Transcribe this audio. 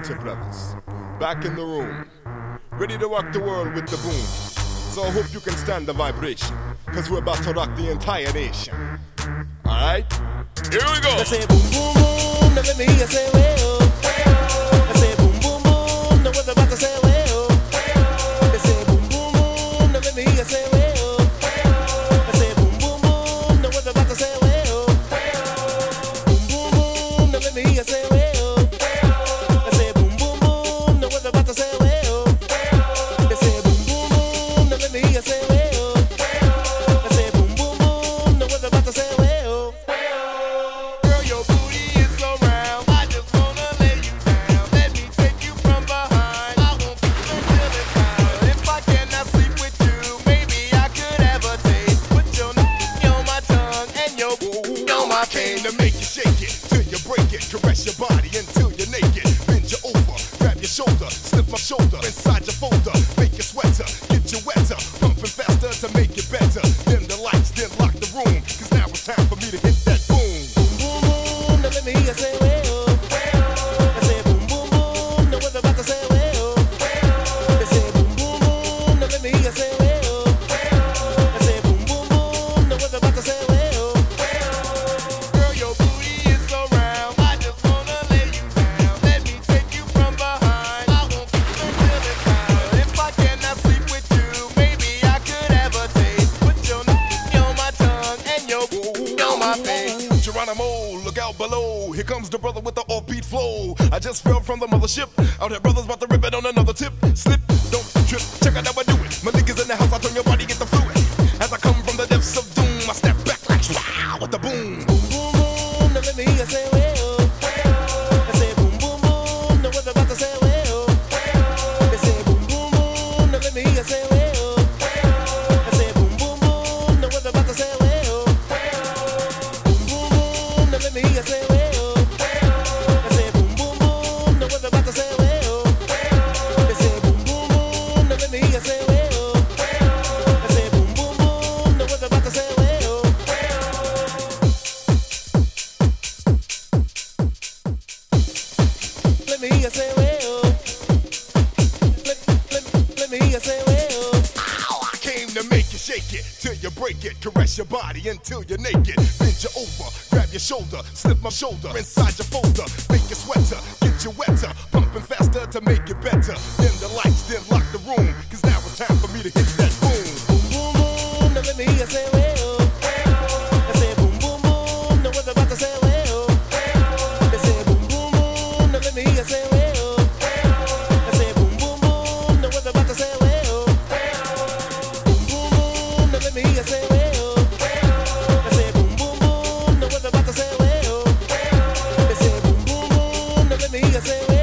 Culture Brothers, back in the room, ready to rock the world with the boom. So I hope you can stand the vibration, cause we're about to rock the entire nation. Alright? Here we go! I say boom boom boom, now let me hear you say well. I say boom boom boom, now what about to say well. I say boom boom boom, now let me hear you say well. I say boom boom boom, now what about to say well. Boom boom boom, now let me hear you say well. I say boom boom boom, now what about to say well. I say boom boom boom, now let me hear you say well. I say boom boom boom, now what about to say well. Girl, your booty is so round, I just wanna lay you down. Let me take you from behind, I won't keep until it's time. If I cannot sleep with you, maybe I could have a taste. Put your on my tongue and your boo on my face. To make you shake it, till you break it. Caress your body until you're naked. Bend you over, grab your shoulder, slip my shoulder inside your folder. Make you sweater, get you wetter, pumping faster to make it better. Dim the lights, then lock the room, cause now it's time for me to hit that boom. Boom boom boom, now let me hear you say well. I say boom boom boom, now what about to say well. I say boom boom boom, now let me hear you say well. I say boom boom boom, now what about to say well. Girl, your booty is so round, I just wanna lay you down. Let me take you from behind, I won't keep until it's time. If I cannot sleep with you, maybe I could have a taste. Put your on my tongue and your boo on my face. Geronimo, look out below, here comes the brother with the offbeat flow. I just fell from the mothership, out here brothers about to rip it on another tip. Slip, don't trip, check out how I do it. My niggas in the house, I turn your body, get the fluid. As I come from the depths of doom, I step back like wow with the boom. Boom boom boom, now let me hear you say well. I say boom boom boom, now what about to say well. I say boom boom boom, now let me hear you say well. I say boom boom boom, now what about to say well. Boom boom boom, now let me hear you say well. I say boom boom boom, now what about to say well. I say boom boom boom, now let me hear you say well. I say boom boom boom, now what about to say well. Let me hear you say well. Let me hear you say well. Ow, I came to make you shake it, till you break it. Caress your body until you're naked. Bend you over, grab your shoulder, slip my shoulder inside your folder. Make you sweater, get you wetter, pumping faster to make it better. Dim the lights, then lock the room, cause now it's time for me to hit that boom. Boom boom boom, now let me hear you say well. I say boom boom boom, now what about to say well. I say boom boom boom, now let me hear you say well. I say boom boom boom, now what about to say well. Boom boom boom, now let me hear you say well. I say boom boom boom, now what about to say well. I say boom boom boom, now let me hear you say well.